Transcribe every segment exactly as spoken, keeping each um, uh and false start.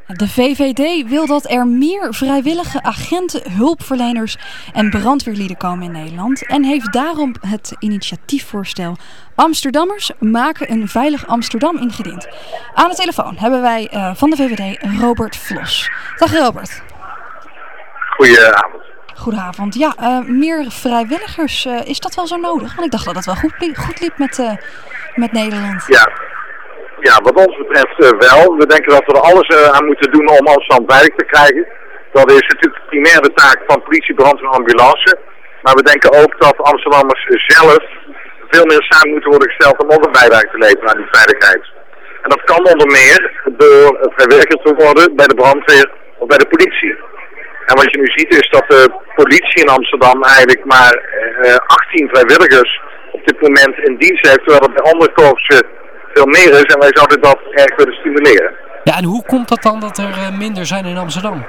De V V D wil dat er meer vrijwillige agenten, hulpverleners en brandweerlieden komen in Nederland en heeft daarom het initiatiefvoorstel Amsterdammers maken een veilig Amsterdam ingediend. Aan de telefoon hebben wij uh, van de V V D Robert Vlos. Dag Robert. Goedenavond. Goedenavond. Ja, uh, meer vrijwilligers, uh, is dat wel zo nodig? Want ik dacht dat het wel goed, li- goed liep met, uh, met Nederland. Ja. ja, wat ons betreft uh, wel. We denken dat we er alles uh, aan moeten doen om Amsterdam veilig te krijgen. Dat is natuurlijk primair de taak van politie, brandweer en ambulance. Maar we denken ook dat Amsterdammers zelf veel meer samen moeten worden gesteld om ook een bijdrage te leveren aan die veiligheid. En dat kan onder meer door vrijwilliger te worden bij de brandweer of bij de politie. En wat je nu ziet is dat de politie in Amsterdam eigenlijk maar uh, achttien vrijwilligers op dit moment in dienst heeft, terwijl er bij andere korpsen veel meer is en wij zouden dat erg willen stimuleren. Ja, en hoe komt dat dan dat er uh, minder zijn in Amsterdam?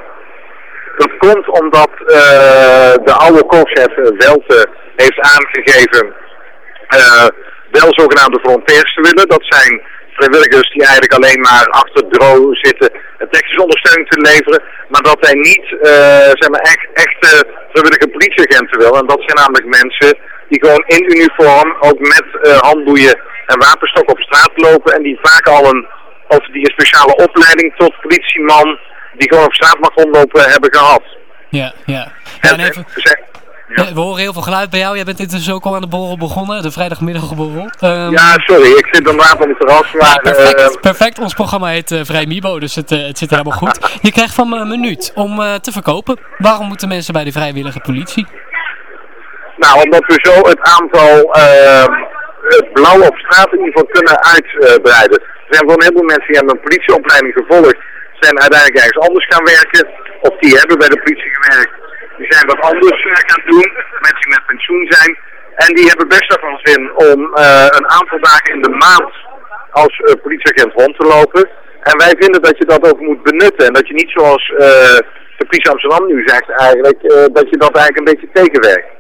Dat komt omdat uh, de oude korpschef uh, Welte heeft aangegeven uh, wel zogenaamde volontaires te willen. Dat zijn vrijwilligers die eigenlijk alleen maar achter het bureau zitten en technische ondersteuning te leveren, maar dat hij niet uh, zeg maar echt, echte vrijwillige politieagenten wil. En dat zijn namelijk mensen die gewoon in uniform, ook met uh, handboeien en wapenstok op straat lopen en die vaak al een, of die een speciale opleiding tot politieman die gewoon op straat mag rondlopen hebben gehad. Ja, ja. En, en even... Ja. Ja, we horen heel veel geluid bij jou. Jij bent intussen ook al aan de borrel begonnen, de vrijdagmiddagborrel. Um... Ja, sorry, ik zit inderdaad op het terras. Maar, ja, perfect, uh... perfect. Ons programma heet uh, Vrij Mibo, dus het, uh, het zit helemaal goed. Je krijgt van me een minuut om uh, te verkopen. Waarom moeten mensen bij de vrijwillige politie? Nou, omdat we zo het aantal uh, het blauw op straat in ieder geval kunnen uitbreiden. Er zijn gewoon heel veel mensen die hebben een politieopleiding gevolgd, zijn uiteindelijk ergens anders gaan werken, of die hebben bij de politie gewerkt. Die zijn wat anders uh, gaan doen, mensen die met pensioen zijn. En die hebben best wel veel zin om uh, een aantal dagen in de maand als uh, politieagent rond te lopen. En wij vinden dat je dat ook moet benutten. En dat je niet zoals uh, de politie Amsterdam nu zegt eigenlijk, uh, dat je dat eigenlijk een beetje tegenwerkt.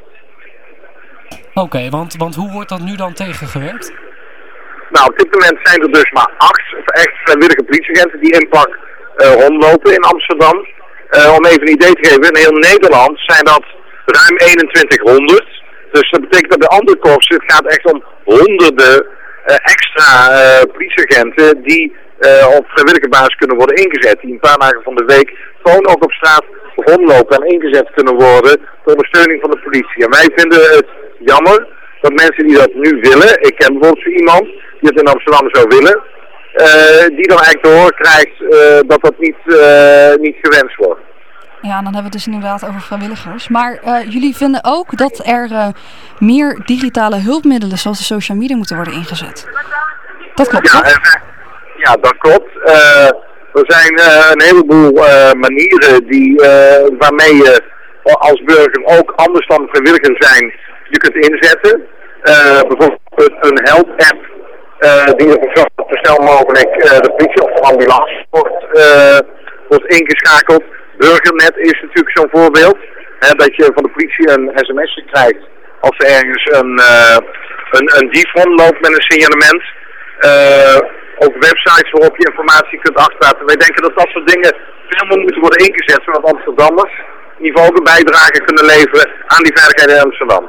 Oké, okay, want, want hoe wordt dat nu dan tegengewerkt? Nou, op dit moment zijn er dus maar acht echt vrijwillige politieagenten die in pak uh, rondlopen in Amsterdam. Uh, om even een idee te geven, in heel Nederland zijn dat ruim eenentwintighonderd. Dus dat betekent dat bij andere korpsen, het gaat echt om honderden uh, extra uh, politieagenten die uh, op vrijwillige basis kunnen worden ingezet. Die een paar dagen van de week gewoon ook op straat rondlopen en ingezet kunnen worden door ondersteuning van de politie. En wij vinden het jammer dat mensen die dat nu willen, ik ken bijvoorbeeld zo iemand die het in Amsterdam zou willen, Uh, die dan eigenlijk te horen krijgt uh, dat dat niet, uh, niet gewenst wordt. Ja, dan hebben we het dus inderdaad over vrijwilligers. Maar uh, jullie vinden ook dat er uh, meer digitale hulpmiddelen zoals de social media moeten worden ingezet. Dat klopt, ja, toch? Uh, ja, dat klopt. Uh, er zijn uh, een heleboel uh, manieren die, uh, waarmee je als burger ook anders dan vrijwilliger zijn, je kunt inzetten. Uh, bijvoorbeeld een help-app. Uh, die er zo snel mogelijk uh, de politie of de ambulance wordt, uh, wordt ingeschakeld. Burgernet is natuurlijk zo'n voorbeeld. Hè, dat je van de politie een sms'je krijgt als er ergens een, uh, een, een dief rondloopt met een signalement. Uh, ook websites waarop je informatie kunt achterlaten. Wij denken dat dat soort dingen veel meer moeten worden ingezet, zodat Amsterdammers in ieder geval ook een bijdrage kunnen leveren aan die veiligheid in Amsterdam.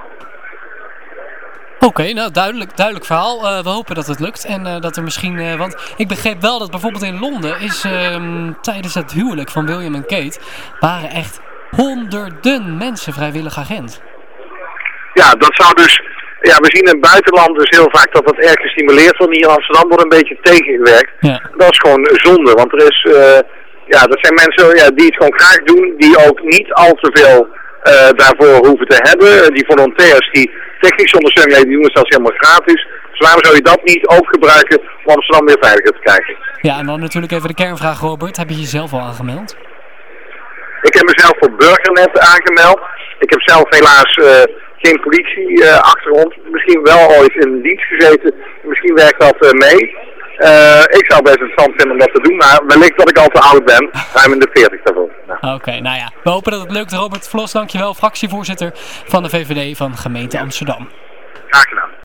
Oké, okay, nou duidelijk, duidelijk verhaal. Uh, we hopen dat het lukt en uh, dat er misschien... Uh, want ik begreep wel dat bijvoorbeeld in Londen is uh, tijdens het huwelijk van William en Kate waren echt honderden mensen vrijwillig agent. Ja, dat zou dus... Ja, we zien in het buitenland dus heel vaak dat dat erg gestimuleerd wordt. Hier in Amsterdam wordt een beetje tegengewerkt. Ja. Dat is gewoon zonde, want er is... Uh, ja, dat zijn mensen ja, die het gewoon graag doen, die ook niet al te veel uh, daarvoor hoeven te hebben. Die volontairs die technische ondersteuning hebben, die doen het zelfs helemaal gratis. Dus waarom zou je dat niet ook gebruiken om Amsterdam weer veiliger te krijgen? Ja, en dan natuurlijk even de kernvraag, Robert. Heb je jezelf al aangemeld? Ik heb mezelf voor Burgernet aangemeld. Ik heb zelf helaas uh, geen politie uh, achtergrond. Misschien wel ooit in dienst gezeten. Misschien werkt dat uh, mee. Uh, ik zou best interessant vinden om dat te doen, maar wellicht dat ik al te oud ben. Ruim in de veertig daarvoor. Nou. Oké, okay, nou ja. We hopen dat het lukt. Robert Vlos, dankjewel. Fractievoorzitter van de V V D van gemeente Amsterdam. Graag gedaan.